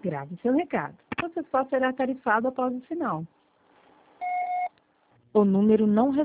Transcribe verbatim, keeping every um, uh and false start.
Grave seu recado. Você só será tarifado após o sinal. O número não